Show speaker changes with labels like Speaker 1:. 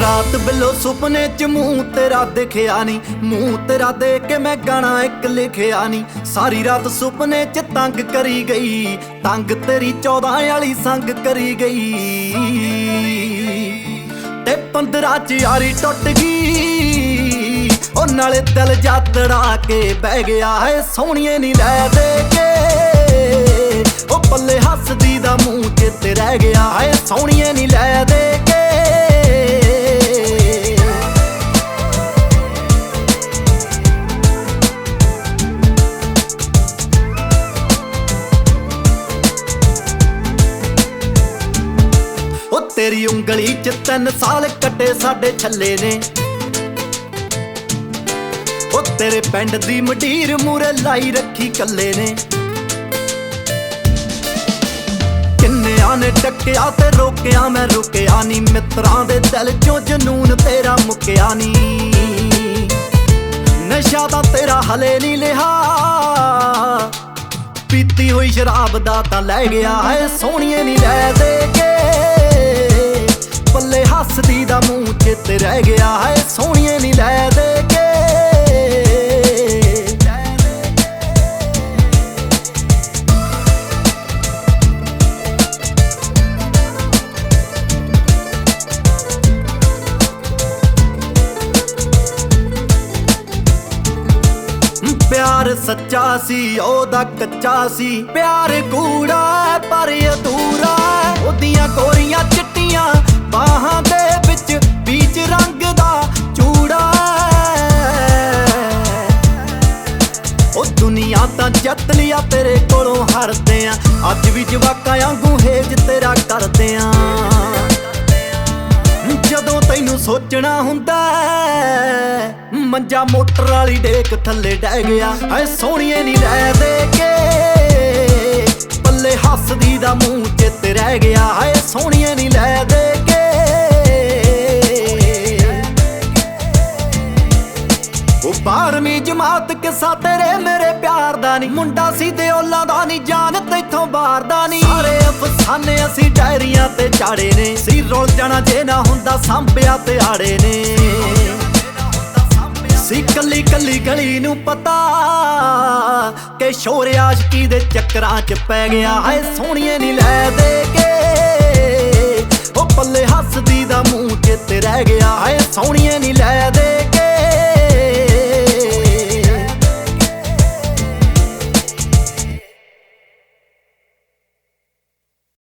Speaker 1: ਰਾਤ ਬਿੱਲੋ ਸੁਪਨੇ ਚ ਮੂੰਹ ਤੇਰਾ ਦਿਖਿਆ ਨੀ, ਮੂੰਹ ਤੇਰਾ ਦੇਖ ਕੇ ਮੈਂ ਗਾਣਾ ਇੱਕ ਲਿਖਿਆ ਨੀ। ਸਾਰੀ ਰਾਤ ਸੁਪਨੇ ਚ ਤੰਗ ਕਰੀ ਗਈ, ਤੰਗ ਤੇਰੀ 14 ਵਾਲੀ ਸੰਗ ਕਰੀ ਗਈ। ਤੇ 15 ਚ ਯਾਰੀ ਟੁੱਟ ਗਈ, ਉਹ ਨਾਲੇ ਦਿਲ ਜਾ ਤੜਾ ਕੇ ਬਹਿ ਗਿਆ ਹੈ। ਸੋਹਣੀਏ ਨੀ ਲੈ ਦੇ ਕੇ ਉਹ ਪੱਲੇ ਹੱਸਦੀ ਦਾ ਮੂੰਹ ਚੇਤੇ ਰਹਿ ਗਿਆ ਹੈ। ਸੋਹਣੀਏ ਨੀ ਲੈ ਦੇ ਕੇ ਤੇਰੀ ਉਂਗਲੀ ਚ 3 ਸਾਲ ਕੱਟੇ ਸਾਡੇ ਛੱਲੇ ਨੇ। ਉਹ ਤੇਰੇ ਪਿੰਡ ਦੀ ਮੰਡੀਰ ਮੂਰੇ ਲਾਈ ਰੱਖੀ ਕੱਲੇ ਨੇ। ਕਿੰਨਿਆਂ ਨੇ ਟੱਕਿਆ ਤੇ ਰੋਕਿਆ, ਮੈਂ ਰੁਕਿਆ ਨੀ। ਮਿੱਤਰਾਂ ਦੇ ਦਿਲ ਚੋਂ ਜਨੂਨ ਤੇਰਾ ਮੁੱਕਿਆ ਨੀ। ਨਸ਼ਾ ਤਾਂ ਤੇਰਾ ਹਲੇ ਨੀ ਲਿਆ, ਪੀਤੀ ਹੋਈ ਸ਼ਰਾਬ ਦਾ ਤਾਂ ਲੈ ਗਿਆ ਹੈ। ਸੋਹਣੀਏ ਨੀ ਲੈ ਦੇ ਕੇ ਪੱਲੇ ਹੱਸਦੀ ਦਾ ਮੂੰਹ ਚੇਤੇ ਰਹਿ ਗਿਆ ਹੈ। ਸੋਹਣੀਏ ਨੀ ਲੈ ਦੇ ਕੇ ਪਿਆਰ ਸੱਚਾ ਸੀ ਉਹਦਾ ਕੱਚਾ ਸੀ। ਪਿਆਰ ਕੂੜਾ ਪਰ ਅਧੂਰਾ, ਉਹਦੀਆਂ ਗੋਰੀਆਂ ਚਿੱਟੀਆਂ ਬਾਹਾਂ ਦੇ ਵਿੱਚ ਬੀਚ ਰੰਗ ਦਾ ਚੂੜਾ। ਉਹ ਦੁਨੀਆ ਤਾਂ ਜਿੱਤ ਲਿਆ ਤੇਰੇ ਕੋਲੋਂ ਹਾਰਦੇ ਆ, ਅੱਜ ਵੀ ਜਵਾਕਾਂ ਵਾਂਗੂ ਹੇਜ ਤੇਰਾ ਕਰਦੇ ਆ। ਜਦੋਂ ਤੈਨੂੰ ਸੋਚਣਾ ਹੁੰਦਾ ਮੰਜਾ ਮੋਟਰ ਵਾਲੀ ਡੇਕ ਥੱਲੇ ਡਹਿ ਗਿਆ ਹੈ। ਸੋਹਣੀਏ ਨੀ ਲੈ ਦੇ ਕੇ ਪੱਲੇ ਹੱਸਦੀ ਦਾ ਮੂੰਹ ਚੇਤੇ ਰਹਿ ਗਿਆ ਹੈ। ਸੋਹਣੀਏ ਨੀ ਲੈ ਦੇ ਕੇ ਉਹ 12ਵੀਂ ਜਮਾਤ ਕਿੱਸਾ ਤੇਰੇ ਮੇਰੇ ਪਿਆਰ ਦਾ ਨੀ। ਮੁੰਡਾ ਸੀ ਤੇ ਔਲਾਂ ਦਾ ਨੀ, ਜਾਨ ਤੈਥੋਂ ਬਾਹਰ ਦਾ ਨੀ। ਸਾਰੇ ਅਫਸਾਨੇ ਅਸੀਂ ਡਾਇਰੀਆਂ ਤੇ ਚਾੜੇ ਨੇ, ਸੀ ਰੁਲ ਜਾਣਾ ਜੇ ਨਾ ਹੁੰਦਾ ਸਾਂਭਿਆ ਤੇ ਆੜੇ ਨੇ। ਸੀ ਕੱਲੀ ਕੱਲੀ ਗਲੀ ਨੂੰ ਪਤਾ ਕਿ ਸ਼ੋਰ ਆਸ਼ਕੀ ਦੇ ਚੱਕਰਾਂ ਚ ਪੈ ਗਿਆ ਹੈ। ਸੋਹਣੀਏ ਨੀ ਲੈ ਦੇ ਕੇ ਉਹ ਪੱਲੇ ਹੱਸਦੀ ਦਾ ਮੂੰਹ ਚੇਤੇ ਰਹਿ ਗਿਆ ਹੈ। ਸੋਹਣੀਏ ਨੀ ਲੈ ਦੇ